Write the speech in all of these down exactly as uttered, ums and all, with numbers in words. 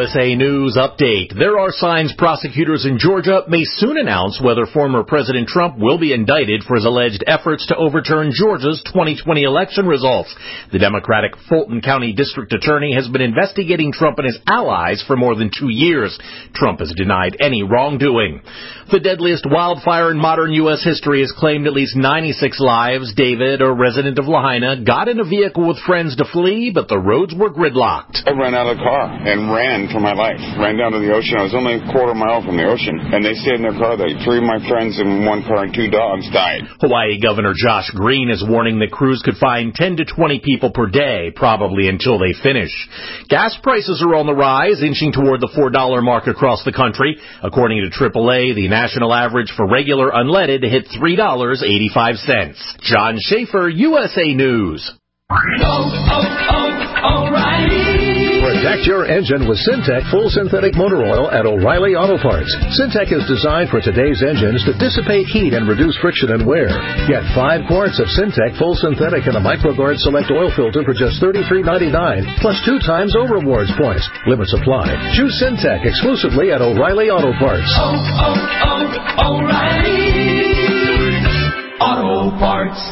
S A News update. There are signs prosecutors in Georgia may soon announce whether former President Trump will be indicted for his alleged efforts to overturn Georgia's twenty twenty election results. The Democratic Fulton County District Attorney has been investigating Trump and his allies for more than two years. Trump has denied any wrongdoing. The deadliest wildfire in modern U S history has claimed at least ninety-six lives. David, a resident of Lahaina, got in a vehicle with friends to flee, but the roads were gridlocked. I ran out of the car and ran for my life. Ran down to the ocean. I was only a quarter mile from the ocean, and they stayed in their car. They, three of my friends in one car and two dogs died. Hawaii Governor Josh Green is warning that crews could find ten to twenty people per day, probably until they finish. Gas prices are on the rise, inching toward the four dollar mark across the country. According to triple A, the national average for regular unleaded hit three dollars and eighty-five cents. John Schaefer, U S A News. Oh, oh, oh, O'Reilly. Protect your engine with Syntec Full Synthetic Motor Oil at O'Reilly Auto Parts. Syntec is designed for today's engines to dissipate heat and reduce friction and wear. Get five quarts of Syntec Full Synthetic and a MicroGuard Select Oil Filter for just thirty-three ninety-nine, plus two times O Rewards points. Limits apply. Choose Syntec exclusively at O'Reilly Auto Parts. Oh, oh, oh, O'Reilly Auto Parts.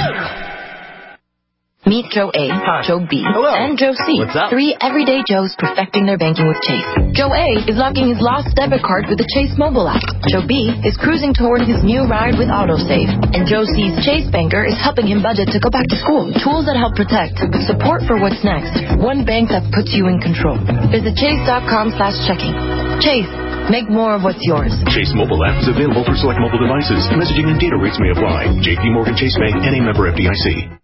Meet Joe A, Hi. Joe B, Hello. and Joe C. What's up? Three everyday Joes perfecting their banking with Chase. Joe A is locking his lost debit card with the Chase mobile app. Joe B is cruising toward his new ride with AutoSave. And Joe C's Chase banker is helping him budget to go back to school. Tools that help protect, with support for what's next. One bank that puts you in control. Visit chase.com slash checking. Chase. Make more of what's yours. Chase mobile app is available for select mobile devices. Messaging and data rates may apply. J P Morgan Chase Bank and a member F D I C.